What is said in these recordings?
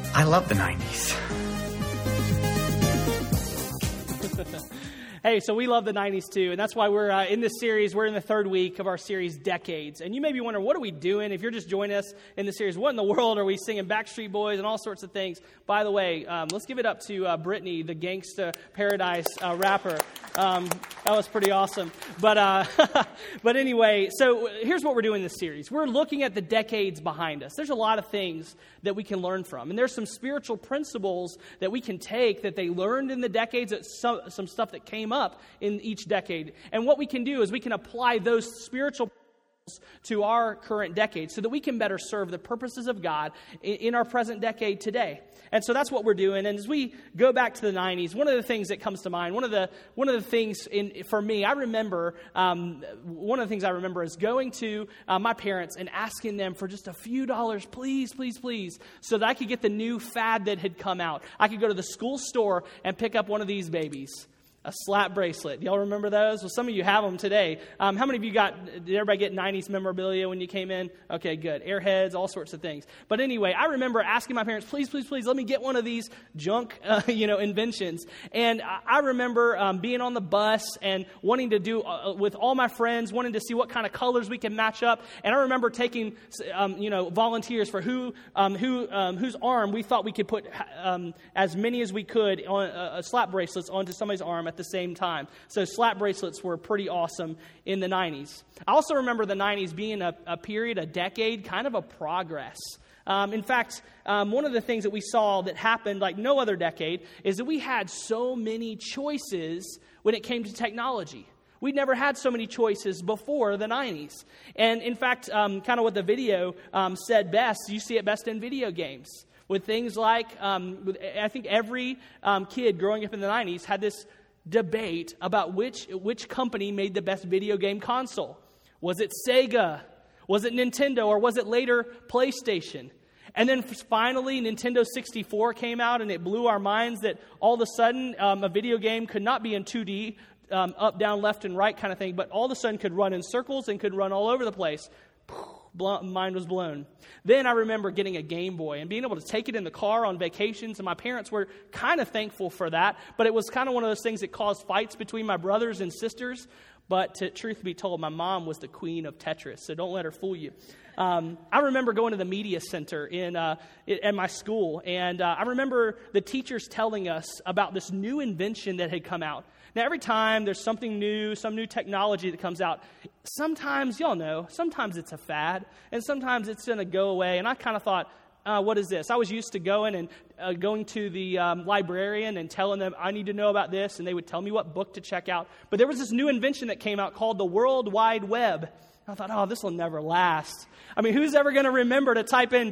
I love the 90s. Hey, so we love the 90s too, and that's why we're in this series. We're in the third week of our series, Decades. And you may be wondering, what are we doing? If you're just joining us in the series, what in the world are we singing Backstreet Boys and all sorts of things? By the way, let's give it up to Brittany, the Gangsta Paradise rapper. That was pretty awesome. But but anyway, so here's what we're doing in this series. We're looking at the decades behind us. There's a lot of things that we can learn from. And there's some spiritual principles that we can take that they learned in the decades, some stuff that came up in each decade. And what we can do is we can apply those spiritual to our current decade so that we can better serve the purposes of God in our present decade today. And so that's what we're doing. And as we go back to the 90s, one of the things that comes to mind, one of the things for me, I remember, one of the things I remember is going to my parents and asking them for just a few dollars, please, please, please, so that I could get the new fad that had come out. I could go to the school store and pick up one of these babies. A slap bracelet. Y'all remember those? Well, some of you have them today. How many of you did everybody get 90s memorabilia when you came in? Okay, good. Airheads, all sorts of things. But anyway, I remember asking my parents, please, please, please, let me get one of these junk, inventions. And I remember being on the bus and wanting to do, with all my friends, wanting to see what kind of colors we can match up. And I remember taking, volunteers for whose arm we thought we could put as many as we could on slap bracelets onto somebody's arm at the same time. So slap bracelets were pretty awesome in the 90s. I also remember the 90s being a period, a decade, kind of a progress. In fact, one of the things that we saw that happened like no other decade is that we had so many choices when it came to technology. We'd never had so many choices before the 90s. And in fact, kind of what the video said best, you see it best in video games. With things like, I think every kid growing up in the 90s had this debate about which company made the best video game console. Was it Sega? Was it Nintendo? Or was it later PlayStation? And then finally, Nintendo 64 came out, and it blew our minds that all of a sudden a video game could not be in 2D, up, down, left, and right kind of thing, but all of a sudden could run in circles and could run all over the place. Mind was blown. Then I remember getting a Game Boy and being able to take it in the car on vacations, and my parents were kind of thankful for that, but it was kind of one of those things that caused fights between my brothers and sisters. But truth be told, my mom was the queen of Tetris, so don't let her fool you. I remember going to the media center at my school, and I remember the teachers telling us about this new invention that had come out. Now, every time there's something new, some new technology that comes out, sometimes, y'all know, sometimes it's a fad, and sometimes it's going to go away. And I kind of thought, what is this? I was used to going to the librarian and telling them, I need to know about this, and they would tell me what book to check out. But there was this new invention that came out called the World Wide Web. I thought, this will never last. I mean, who's ever going to remember to type in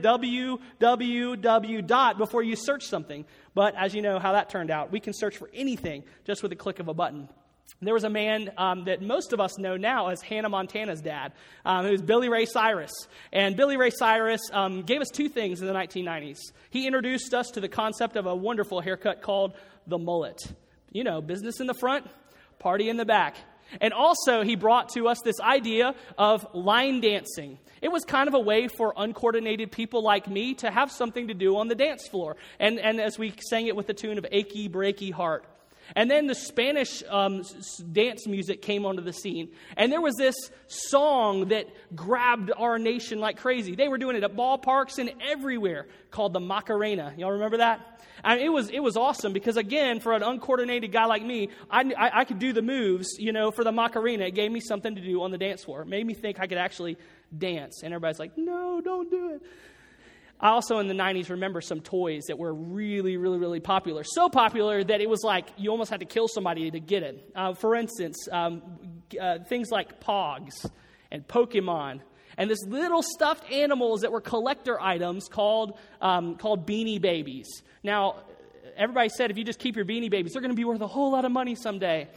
www. Before you search something? But as you know how that turned out, we can search for anything just with a click of a button. There was a man that most of us know now as Hannah Montana's dad. It was Billy Ray Cyrus. And Billy Ray Cyrus gave us two things in the 1990s. He introduced us to the concept of a wonderful haircut called the mullet. You know, business in the front, party in the back. And also, he brought to us this idea of line dancing. It was kind of a way for uncoordinated people like me to have something to do on the dance floor. And as we sang it with the tune of Achy Breaky Heart. And then the Spanish dance music came onto the scene. And there was this song that grabbed our nation like crazy. They were doing it at ballparks and everywhere, called the Macarena. Y'all remember that? I mean, it was awesome because, again, for an uncoordinated guy like me, I could do the moves, for the Macarena. It gave me something to do on the dance floor. It made me think I could actually dance. And everybody's like, no, don't do it. I also, in the 90s, remember some toys that were really, really, really popular. So popular that it was like you almost had to kill somebody to get it. For instance, things like Pogs and Pokemon. And this little stuffed animals that were collector items called Beanie Babies. Now, everybody said if you just keep your Beanie Babies, they're going to be worth a whole lot of money someday.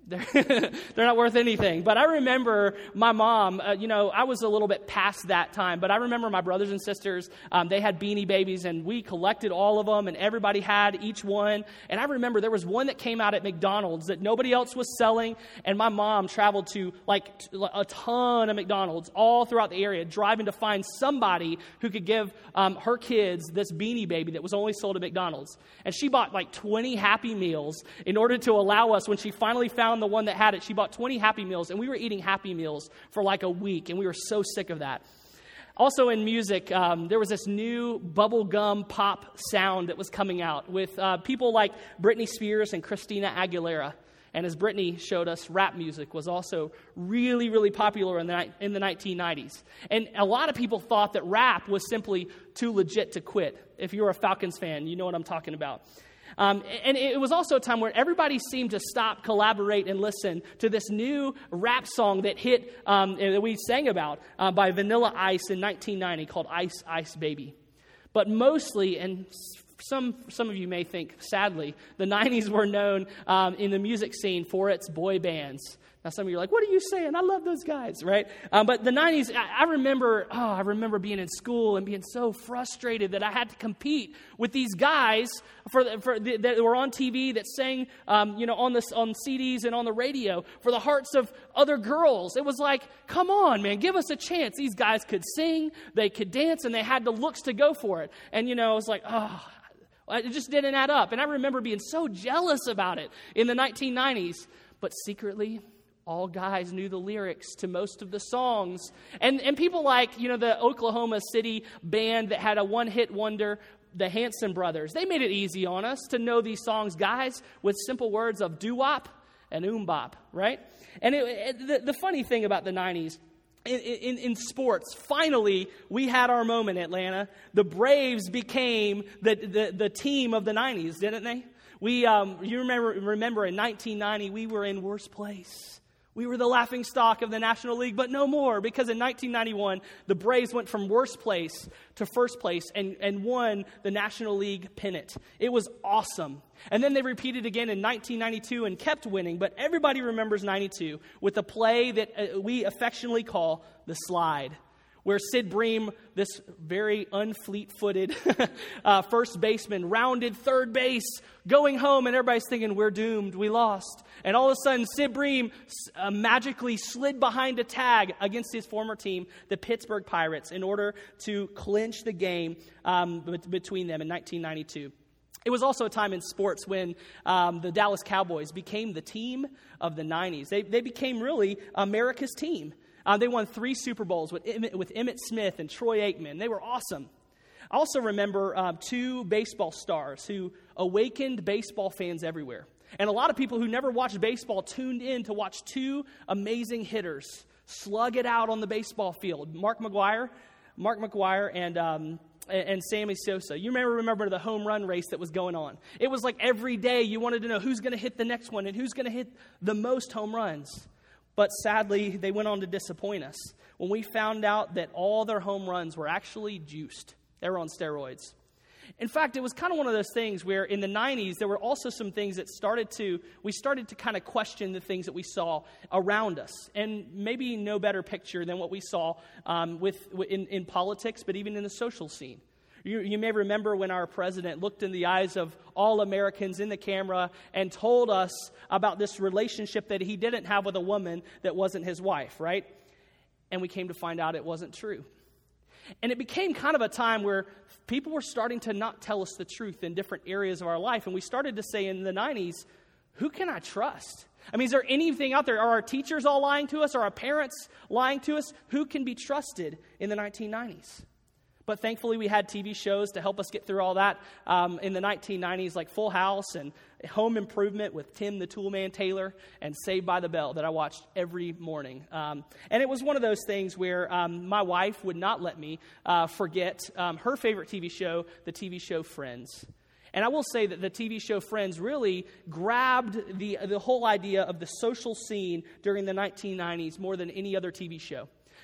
They're not worth anything. But I remember my mom, I was a little bit past that time, but I remember my brothers and sisters, they had Beanie Babies, and we collected all of them, and everybody had each one. And I remember there was one that came out at McDonald's that nobody else was selling, and my mom traveled to a ton of McDonald's all throughout the area, driving to find somebody who could give her kids this Beanie Baby that was only sold at McDonald's. And she bought 20 Happy Meals in order to allow us, when she finally found the one that had it, she bought 20 Happy Meals, and we were eating Happy Meals for a week, and we were so sick of that. Also in music, there was this new bubblegum pop sound that was coming out with people like Britney Spears and Christina Aguilera. And as Britney showed us, rap music was also really, really popular in the 1990s. And a lot of people thought that rap was simply too legit to quit. If you're a Falcons fan, you know what I'm talking about. And it was also a time where everybody seemed to stop, collaborate, and listen to this new rap song that hit, that we sang about by Vanilla Ice in 1990 called Ice Ice Baby. But mostly, and some of you may think, sadly, the 90s were known in the music scene for its boy bands. Now, some of you are like, what are you saying? I love those guys, right? But the 90s, I remember being in school and being so frustrated that I had to compete with these guys that were on TV that sang, on CDs and on the radio for the hearts of other girls. It was like, come on, man, give us a chance. These guys could sing, they could dance, and they had the looks to go for it. And, it was like, it just didn't add up. And I remember being so jealous about it in the 1990s. But secretly, all guys knew the lyrics to most of the songs. And people like, the Oklahoma City band that had a one-hit wonder, the Hanson Brothers, they made it easy on us to know these songs, guys, with simple words of doo-wop and oom-bop, right? And the funny thing about the 90s, in sports, finally, we had our moment, Atlanta. The Braves became the team of the 90s, didn't they? You remember in 1990, we were in worst place. We were the laughingstock of the National League, but no more, because in 1991, the Braves went from worst place to first place and won the National League pennant. It was awesome. And then they repeated again in 1992 and kept winning, but everybody remembers 92 with a play that we affectionately call the slide, where Sid Bream, this very unfleet-footed first baseman, rounded third base, going home, and everybody's thinking, we're doomed, we lost. And all of a sudden, Sid Bream magically slid behind a tag against his former team, the Pittsburgh Pirates, in order to clinch the game between them in 1992. It was also a time in sports when the Dallas Cowboys became the team of the 90s. They became really America's team. They won 3 Super Bowls with Emmitt Smith and Troy Aikman. They were awesome. I also remember 2 baseball stars who awakened baseball fans everywhere. And a lot of people who never watched baseball tuned in to watch 2 amazing hitters slug it out on the baseball field. Mark McGwire and Sammy Sosa. You remember the home run race that was going on. It was like every day you wanted to know who's going to hit the next one and who's going to hit the most home runs. But sadly, they went on to disappoint us when we found out that all their home runs were actually juiced. They were on steroids. In fact, it was kind of one of those things where in the 90s, there were also some things that we started to kind of question the things that we saw around us. And maybe no better picture than what we saw in politics, but even in the social scene. You may remember when our president looked in the eyes of all Americans in the camera and told us about this relationship that he didn't have with a woman that wasn't his wife, right? And we came to find out it wasn't true. And it became kind of a time where people were starting to not tell us the truth in different areas of our life. And we started to say in the 90s, who can I trust? I mean, is there anything out there? Are our teachers all lying to us? Are our parents lying to us? Who can be trusted in the 1990s? But thankfully, we had TV shows to help us get through all that in the 1990s, like Full House and Home Improvement with Tim the Toolman Taylor and Saved by the Bell that I watched every morning. And it was one of those things where my wife would not let me forget her favorite TV show, the TV show Friends. And I will say that the TV show Friends really grabbed the whole idea of the social scene during the 1990s more than any other TV show.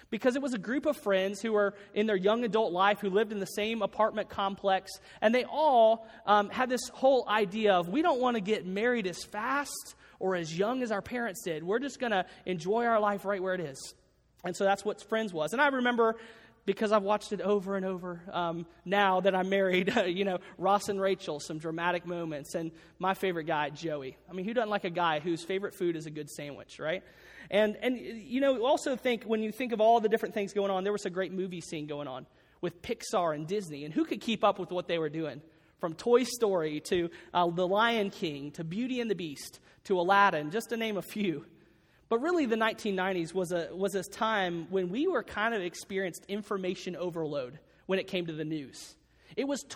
Because it was a group of friends who were in their young adult life, who lived in the same apartment complex, and they all had this whole idea of, we don't want to get married as fast or as young as our parents did. We're just going to enjoy our life right where it is. And so that's what Friends was. And I remember, because I've watched it over and over, now that I'm married, Ross and Rachel, some dramatic moments, and my favorite guy, Joey. I mean, who doesn't like a guy whose favorite food is a good sandwich, right? And also think, when you think of all the different things going on, there was a great movie scene going on with Pixar and Disney, and who could keep up with what they were doing? From Toy Story to The Lion King to Beauty and the Beast to Aladdin, just to name a few. But really, the 1990s was a time when we were kind of experienced information overload when it came to the news. It was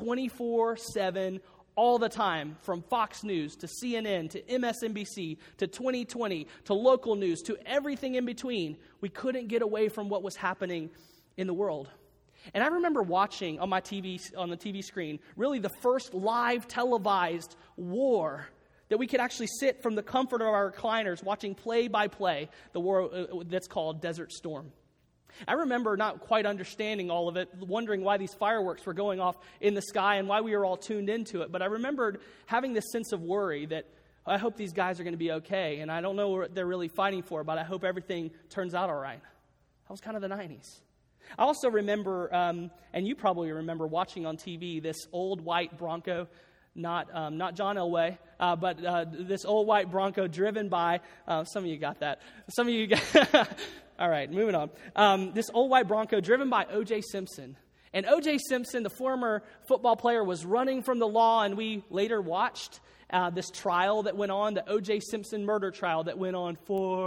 24/7 all the time, from Fox News to CNN to MSNBC to 2020 to local news to everything in between. We couldn't get away from what was happening in the world. And I remember watching on the TV screen, really the first live televised war that we could actually sit from the comfort of our recliners watching play-by-play the war that's called Desert Storm. I remember not quite understanding all of it, wondering why these fireworks were going off in the sky and why we were all tuned into it. But I remembered having this sense of worry that I hope these guys are going to be okay, and I don't know what they're really fighting for, but I hope everything turns out all right. That was kind of the 90s. I also remember, and you probably remember, watching on TV this old white Bronco, not John Elway, but this old white Bronco driven by, some of you got that. Some of you got, all right, moving on. This old white Bronco driven by O.J. Simpson. And O.J. Simpson, the former football player, was running from the law, and we later watched this trial that went on, the O.J. Simpson murder trial that went on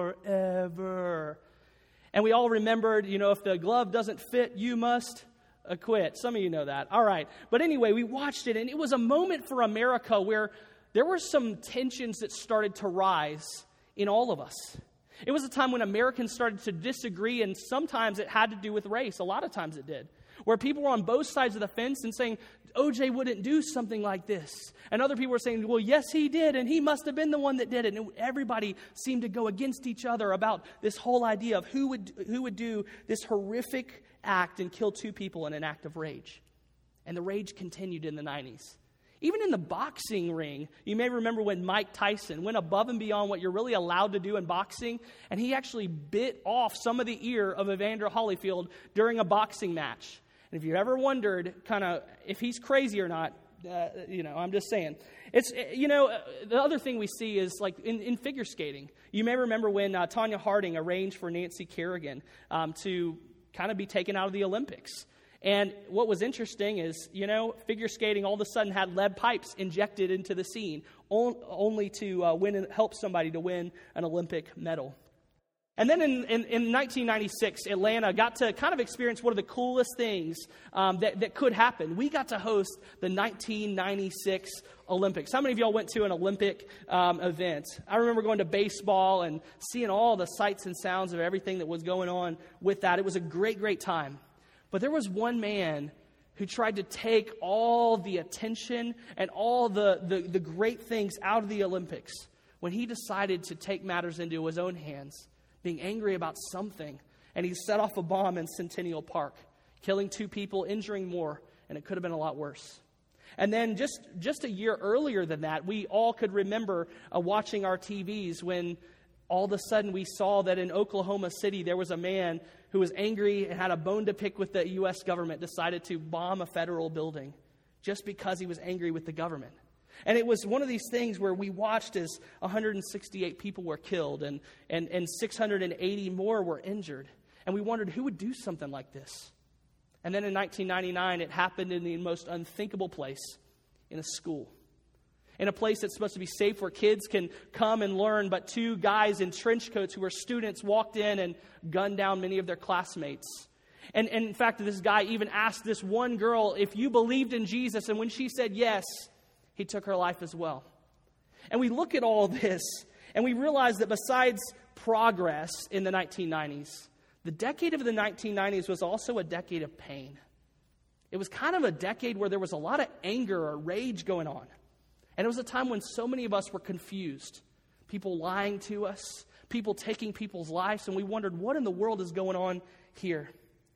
forever. And we all remembered, if the glove doesn't fit, you must acquit. Some of you know that. All right. But anyway, we watched it, and it was a moment for America where there were some tensions that started to rise in all of us. It was a time when Americans started to disagree, and sometimes it had to do with race. A lot of times it did. Where people were on both sides of the fence and saying, OJ wouldn't do something like this. And other people were saying, well, yes, he did, and he must have been the one that did it. And everybody seemed to go against each other about this whole idea of who would do this horrific act and kill two people in an act of rage. And the rage continued in the 90s. Even in the boxing ring, you may remember when Mike Tyson went above and beyond what you're really allowed to do in boxing, and he actually bit off some of the ear of Evander Holyfield during a boxing match. And if you ever wondered kind of if he's crazy or not, I'm just saying. It's, the other thing we see is like in figure skating. You may remember when Tonya Harding arranged for Nancy Kerrigan to kind of be taken out of the Olympics. And what was interesting is, figure skating all of a sudden had lead pipes injected into the scene, only to help somebody to win an Olympic medal. And then in 1996, Atlanta got to kind of experience one of the coolest things that could happen. We got to host the 1996 Olympics. How many of y'all went to an Olympic event? I remember going to baseball and seeing all the sights and sounds of everything that was going on with that. It was a great, great time. But there was one man who tried to take all the attention and all the great things out of the Olympics when he decided to take matters into his own hands, being angry about something, and he set off a bomb in Centennial Park, killing 2 people, injuring more, and it could have been a lot worse. And then just a year earlier than that, we all could remember watching our TVs when all of a sudden we saw that in Oklahoma City there was a man who was angry and had a bone to pick with the U.S. government, decided to bomb a federal building just because he was angry with the government. And it was one of these things where we watched as 168 people were killed and 680 more were injured. And we wondered who would do something like this. And then in 1999, it happened in the most unthinkable place, in a school. In a place that's supposed to be safe where kids can come and learn, but 2 guys in trench coats who were students walked in and gunned down many of their classmates. And in fact, this guy even asked this one girl if you believed in Jesus, and when she said yes, he took her life as well. And we look at all this, and we realize that besides progress in the 1990s, the decade of the 1990s was also a decade of pain. It was kind of a decade where there was a lot of anger or rage going on. And it was a time when so many of us were confused. People lying to us, people taking people's lives, and we wondered what in the world is going on here.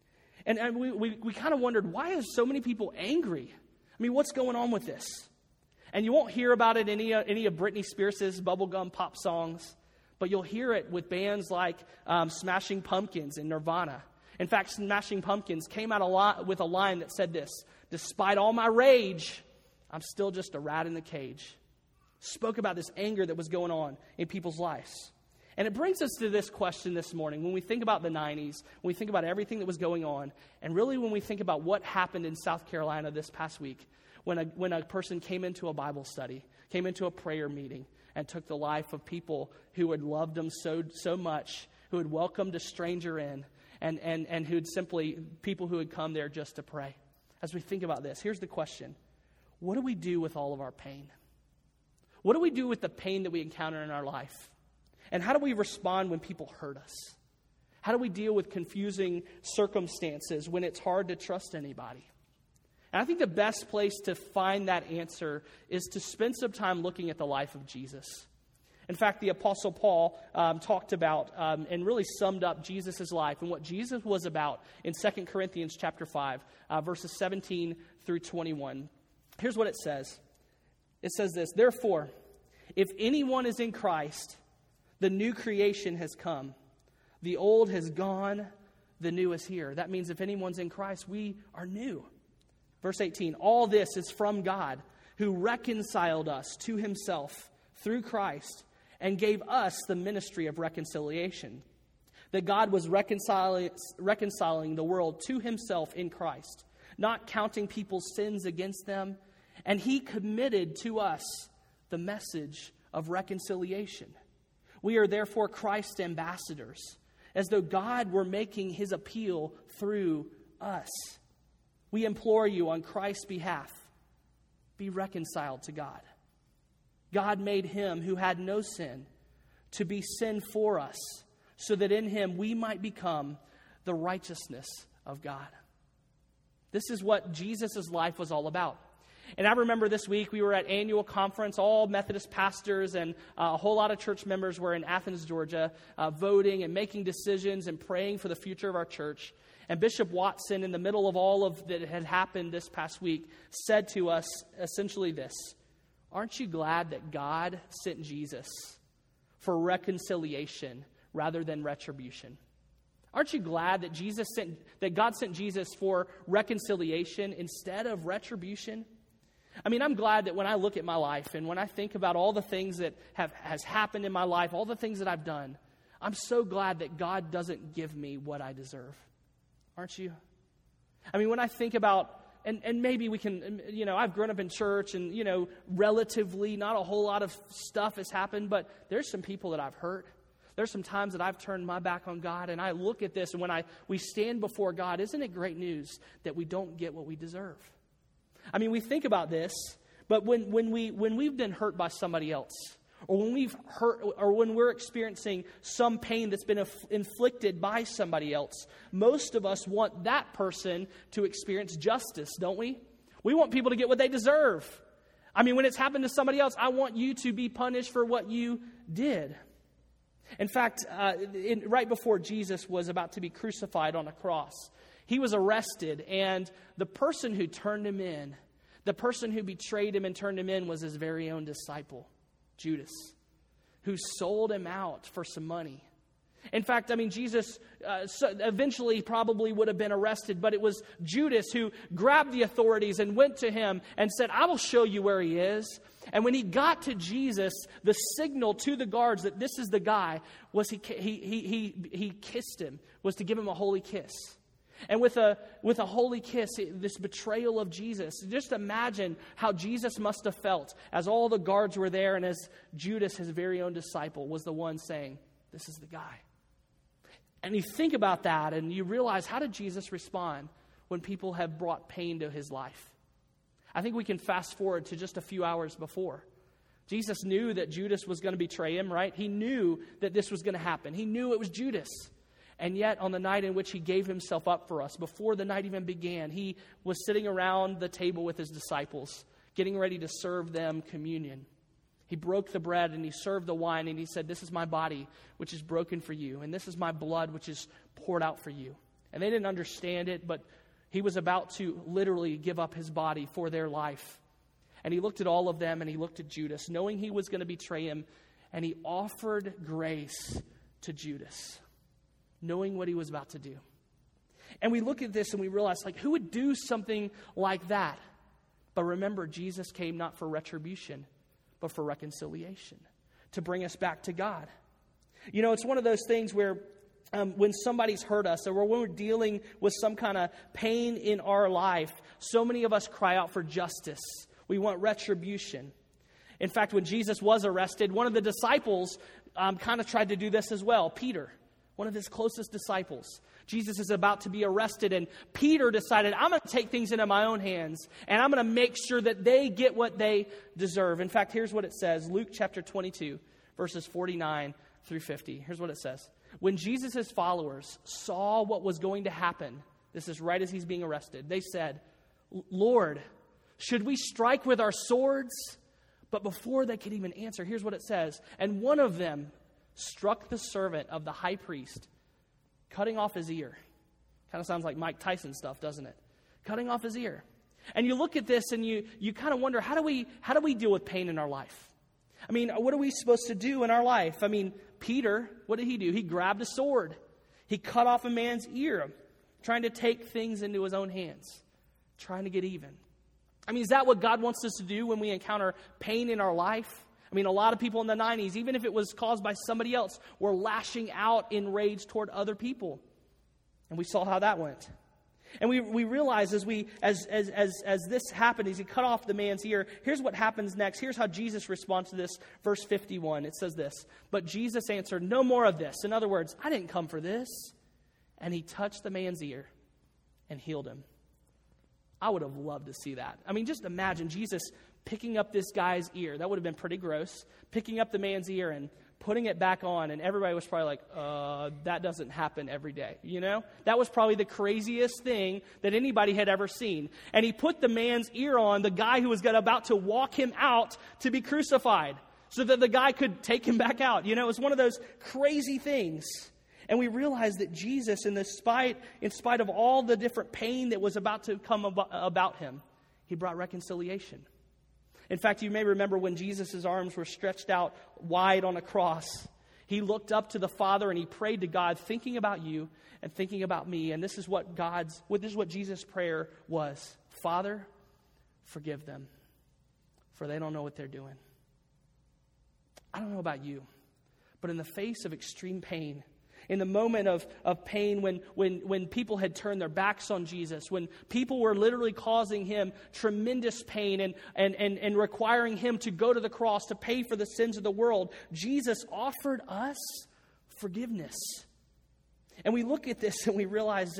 And we kind of wondered, why are so many people angry? I mean, what's going on with this? And you won't hear about it in any of Britney Spears' bubblegum pop songs, but you'll hear it with bands like Smashing Pumpkins and Nirvana. In fact, Smashing Pumpkins came out with a line that said this: "Despite all my rage, I'm still just a rat in the cage." Spoke about this anger that was going on in people's lives. And it brings us to this question this morning. When we think about the 90s, when we think about everything that was going on, and really when we think about what happened in South Carolina this past week, when a person came into a Bible study, came into a prayer meeting, and took the life of people who had loved them so much, who had welcomed a stranger in, and who had simply, people who had come there just to pray. As we think about this, here's the question: what do we do with all of our pain? What do we do with the pain that we encounter in our life? And how do we respond when people hurt us? How do we deal with confusing circumstances when it's hard to trust anybody? And I think the best place to find that answer is to spend some time looking at the life of Jesus. In fact, the Apostle Paul talked about and really summed up Jesus' life and what Jesus was about in 2 Corinthians chapter 5, verses 17 through 21. Here's what it says. It says this: "Therefore, if anyone is in Christ, the new creation has come. The old has gone, the new is here." That means if anyone's in Christ, we are new. Verse 18, "All this is from God, who reconciled us to himself through Christ and gave us the ministry of reconciliation. That God was reconciling the world to himself in Christ, not counting people's sins against them. And he committed to us the message of reconciliation. We are therefore Christ's ambassadors, as though God were making his appeal through us. We implore you on Christ's behalf, be reconciled to God. God made him who had no sin to be sin for us, so that in him we might become the righteousness of God." This is what Jesus' life was all about. And I remember this week we were at annual conference. All Methodist pastors and a whole lot of church members were in Athens, Georgia, voting and making decisions and praying for the future of our church. And Bishop Watson, in the middle of all of that had happened this past week, said to us essentially this: "Aren't you glad that God sent Jesus for reconciliation rather than retribution? Aren't you glad that God sent Jesus for reconciliation instead of retribution?" I mean, I'm glad that when I look at my life and when I think about all the things that has happened in my life, all the things that I've done, I'm so glad that God doesn't give me what I deserve. Aren't you? I mean, when I think about, and maybe we can, I've grown up in church and, relatively not a whole lot of stuff has happened, but there's some people that I've hurt. There's some times that I've turned my back on God, and I look at this, and when we stand before God, isn't it great news that we don't get what we deserve? I mean, we think about this, but when we've been hurt by somebody else, or when we've hurt, or when we're experiencing some pain that's been inflicted by somebody else, most of us want that person to experience justice, don't we? We want people to get what they deserve. I mean, when it's happened to somebody else, I want you to be punished for what you did. In fact, right before Jesus was about to be crucified on a cross, he was arrested, and the person who turned him in, the person who betrayed him and turned him in, was his very own disciple, Judas, who sold him out for some money. In fact, I mean, Jesus eventually probably would have been arrested, but it was Judas who grabbed the authorities and went to him and said, "I will show you where he is." And when he got to Jesus, the signal to the guards that this is the guy was he kissed him, was to give him a holy kiss. And with a holy kiss, this betrayal of Jesus, just imagine how Jesus must have felt as all the guards were there and as Judas, his very own disciple, was the one saying, "This is the guy." And you think about that and you realize, how did Jesus respond when people have brought pain to his life? I think we can fast forward to just a few hours before. Jesus knew that Judas was going to betray him, right? He knew that this was going to happen. He knew it was Judas. And yet, on the night in which he gave himself up for us, before the night even began, he was sitting around the table with his disciples, getting ready to serve them communion. He broke the bread and he served the wine and he said, "This is my body, which is broken for you, and this is my blood, which is poured out for you." And they didn't understand it, but he was about to literally give up his body for their life. And he looked at all of them, and he looked at Judas, knowing he was going to betray him, and he offered grace to Judas, knowing what he was about to do. And we look at this and we realize, who would do something like that? But remember, Jesus came not for retribution, but for reconciliation, to bring us back to God. It's one of those things where when somebody's hurt us, or when we're dealing with some kind of pain in our life, so many of us cry out for justice. We want retribution. In fact, when Jesus was arrested, one of the disciples kind of tried to do this as well. Peter, one of his closest disciples. Jesus is about to be arrested, and Peter decided, I'm going to take things into my own hands, and I'm going to make sure that they get what they deserve. In fact, here's what it says. Luke chapter 22, verses 49 through 50. Here's what it says. When Jesus' followers saw what was going to happen, this is right as he's being arrested, they said, Lord, should we strike with our swords? But before they could even answer, here's what it says. And one of them struck the servant of the high priest, cutting off his ear. Kind of sounds like Mike Tyson stuff, doesn't it? Cutting off his ear. And you look at this and you kind of wonder, how do we deal with pain in our life? I mean, what are we supposed to do in our life? I mean, Peter, what did he do? He grabbed a sword. He cut off a man's ear, trying to take things into his own hands, trying to get even. I mean, is that what God wants us to do when we encounter pain in our life? I mean, a lot of people in the 90s, even if it was caused by somebody else, were lashing out in rage toward other people. And we saw how that went. And we realize as this happened, as he cut off the man's ear, here's what happens next. Here's how Jesus responds to this. Verse 51, it says this. But Jesus answered, no more of this. In other words, I didn't come for this. And he touched the man's ear and healed him. I would have loved to see that. I mean, just imagine Jesus picking up this guy's ear. That would have been pretty gross. Picking up the man's ear and putting it back on, and everybody was probably like, that doesn't happen every day, you know? That was probably the craziest thing that anybody had ever seen. And he put the man's ear on the guy who was about to walk him out to be crucified so that the guy could take him back out. You know, it was one of those crazy things. And we realized that Jesus, in spite of all the different pain that was about to come about him, he brought reconciliation. In fact, you may remember when Jesus' arms were stretched out wide on a cross, he looked up to the Father and he prayed to God, thinking about you and thinking about me. And this is what Jesus' prayer was. Father, forgive them, for they don't know what they're doing. I don't know about you, but in the face of extreme pain, in the moment of pain when people had turned their backs on Jesus, when people were literally causing him tremendous pain and requiring him to go to the cross to pay for the sins of the world, Jesus offered us forgiveness. And we look at this and we realize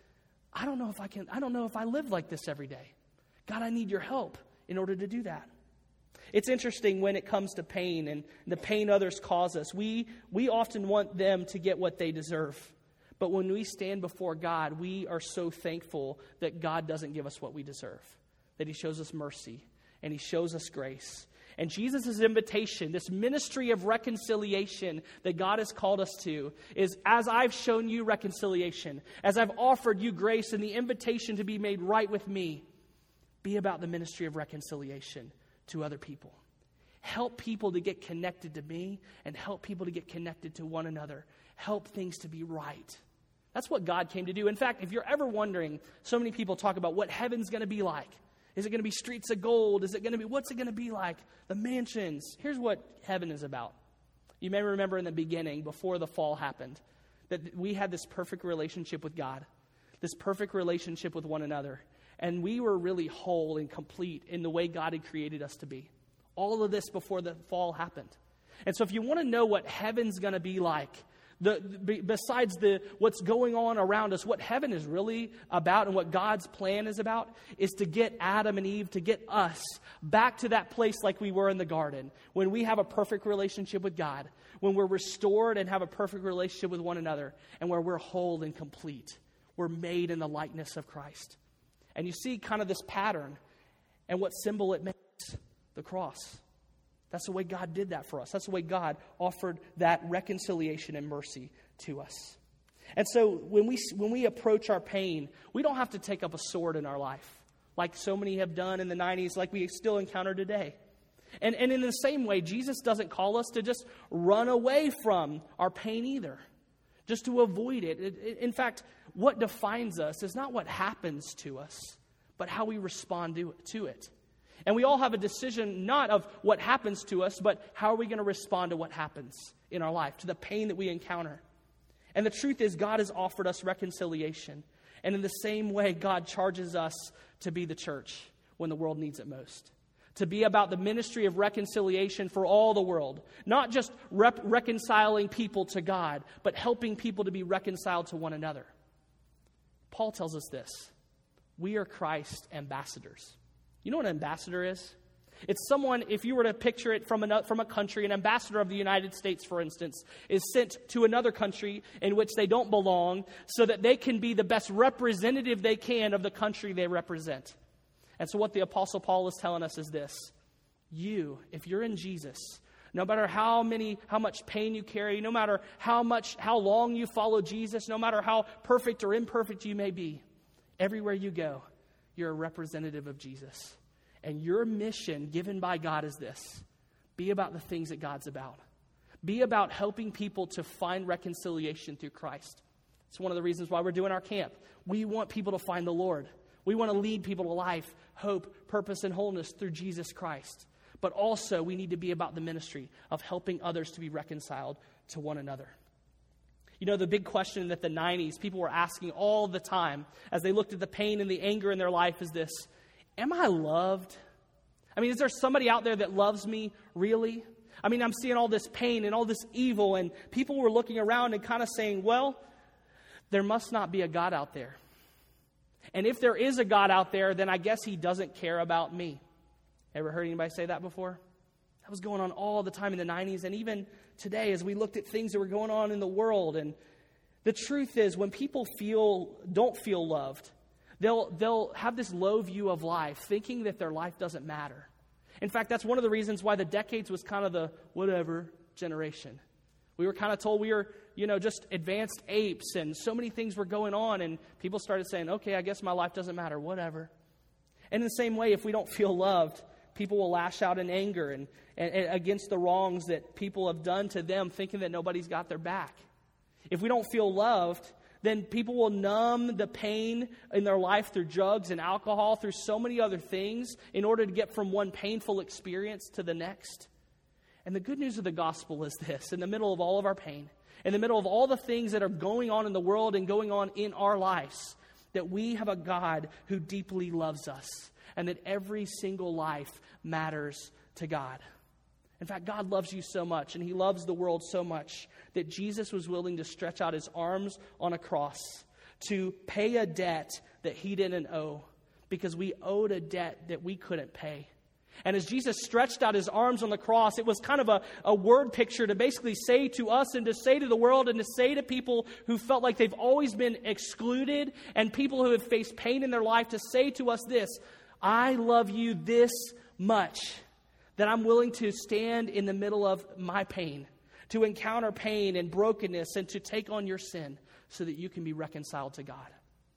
I don't know if I live like this every day. God, I need your help in order to do that. It's interesting when it comes to pain and the pain others cause us. We often want them to get what they deserve. But when we stand before God, we are so thankful that God doesn't give us what we deserve. That he shows us mercy and he shows us grace. And Jesus' invitation, this ministry of reconciliation that God has called us to, is as I've shown you reconciliation, as I've offered you grace and the invitation to be made right with me, be about the ministry of reconciliation to other people. Help people to get connected to me and help people to get connected to one another. Help things to be right. That's what God came to do. In fact, if you're ever wondering, so many people talk about what heaven's going to be like. Is it going to be streets of gold? What's it going to be like? The mansions. Here's what heaven is about. You may remember in the beginning, before the fall happened, that we had this perfect relationship with God, this perfect relationship with one another. And we were really whole and complete in the way God had created us to be. All of this before the fall happened. And so if you want to know what heaven's going to be like, besides what's going on around us, what heaven is really about and what God's plan is about is to get Adam and Eve, to get us back to that place like we were in the garden, when we have a perfect relationship with God, when we're restored and have a perfect relationship with one another, and where we're whole and complete. We're made in the likeness of Christ. And you see kind of this pattern and what symbol it makes, the cross. That's the way God did that for us. That's the way God offered that reconciliation and mercy to us. And so when we approach our pain, we don't have to take up a sword in our life, like so many have done in the 90s, like we still encounter today. And in the same way, Jesus doesn't call us to just run away from our pain either, just to avoid it. In fact, what defines us is not what happens to us, but how we respond to it. And we all have a decision not of what happens to us, but how are we going to respond to what happens in our life, to the pain that we encounter. And the truth is, God has offered us reconciliation. And in the same way, God charges us to be the church when the world needs it most. To be about the ministry of reconciliation for all the world. Not just reconciling people to God, but helping people to be reconciled to one another. Paul tells us this. We are Christ's ambassadors. You know what an ambassador is? It's someone, if you were to picture it from a country, an ambassador of the United States, for instance, is sent to another country in which they don't belong so that they can be the best representative they can of the country they represent. And so what the Apostle Paul is telling us is this. You, if you're in Jesus, no matter how much pain you carry, no matter how long you follow Jesus, no matter how perfect or imperfect you may be, everywhere you go, you're a representative of Jesus. And your mission given by God is this. Be about the things that God's about. Be about helping people to find reconciliation through Christ. It's one of the reasons why we're doing our camp. We want people to find the Lord. We want to lead people to life, hope, purpose, and wholeness through Jesus Christ. But also, we need to be about the ministry of helping others to be reconciled to one another. You know, the big question that the 90s people were asking all the time as they looked at the pain and the anger in their life is this. Am I loved? I mean, is there somebody out there that loves me, really? I mean, I'm seeing all this pain and all this evil, and people were looking around and kind of saying, well, there must not be a God out there. And if there is a God out there, then I guess he doesn't care about me. Ever heard anybody say that before? That was going on all the time in the 90s, and even today as we looked at things that were going on in the world. And the truth is, when people don't feel loved, they'll have this low view of life, thinking that their life doesn't matter. In fact, that's one of the reasons why the decades was kind of the whatever generation. We were kind of told we were, just advanced apes, and so many things were going on, and people started saying, okay, I guess my life doesn't matter, whatever. And in the same way, if we don't feel loved, people will lash out in anger and against the wrongs that people have done to them, thinking that nobody's got their back. If we don't feel loved, then people will numb the pain in their life through drugs and alcohol, through so many other things, in order to get from one painful experience to the next. And the good news of the gospel is this: in the middle of all of our pain, in the middle of all the things that are going on in the world and going on in our lives, that we have a God who deeply loves us, and that every single life matters to God. In fact, God loves you so much, and he loves the world so much, that Jesus was willing to stretch out his arms on a cross to pay a debt that he didn't owe, because we owed a debt that we couldn't pay. And as Jesus stretched out his arms on the cross, it was kind of a word picture to basically say to us and to say to the world and to say to people who felt like they've always been excluded and people who have faced pain in their life, to say to us this: I love you this much that I'm willing to stand in the middle of my pain, to encounter pain and brokenness, and to take on your sin so that you can be reconciled to God.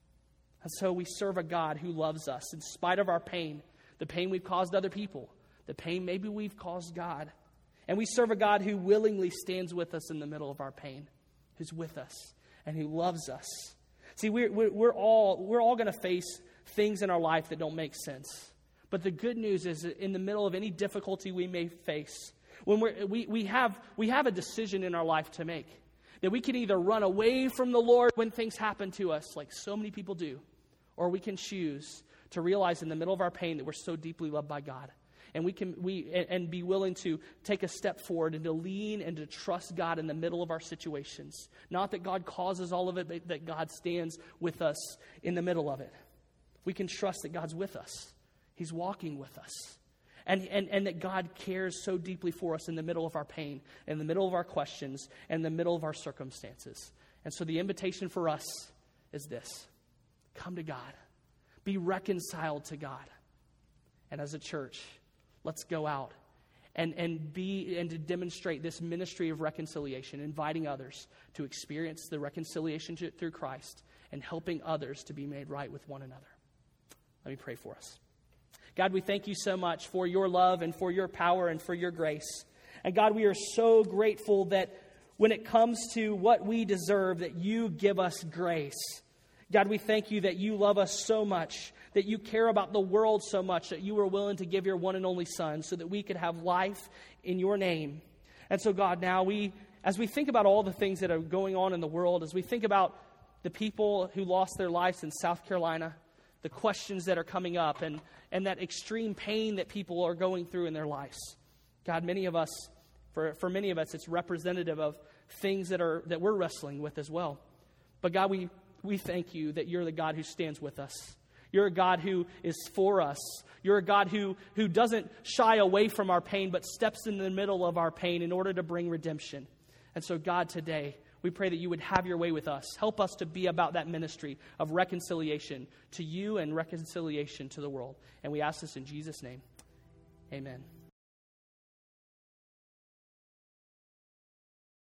And so we serve a God who loves us in spite of our pain, the pain we've caused other people, the pain maybe we've caused God. And we serve a God who willingly stands with us in the middle of our pain, who's with us and who loves us. See, we're all going to face things in our life that don't make sense. But the good news is that in the middle of any difficulty we may face, when we have a decision in our life to make, that we can either run away from the Lord when things happen to us, like so many people do, or we can choose to realize in the middle of our pain that we're so deeply loved by God. And we can be willing to take a step forward and to lean and to trust God in the middle of our situations. Not that God causes all of it, but that God stands with us in the middle of it. We can trust that God's with us. He's walking with us. And that God cares so deeply for us in the middle of our pain, in the middle of our questions, and in the middle of our circumstances. And so the invitation for us is this: come to God. Be reconciled to God. And as a church, let's go out and to demonstrate this ministry of reconciliation, inviting others to experience the reconciliation through Christ and helping others to be made right with one another. Let me pray for us. God, we thank you so much for your love and for your power and for your grace. And God, we are so grateful that when it comes to what we deserve, that you give us grace. God, we thank you that you love us so much, that you care about the world so much, that you were willing to give your one and only Son so that we could have life in your name. And so, God, now as we think about all the things that are going on in the world, as we think about the people who lost their lives in South Carolina, the questions that are coming up, and that extreme pain that people are going through in their lives. God, many of us, for many of us, it's representative of things that we're wrestling with as well. But God, we thank you that you're the God who stands with us. You're a God who is for us. You're a God who doesn't shy away from our pain, but steps in the middle of our pain in order to bring redemption. And so, God, today, we pray that you would have your way with us. Help us to be about that ministry of reconciliation to you and reconciliation to the world. And we ask this in Jesus' name. Amen.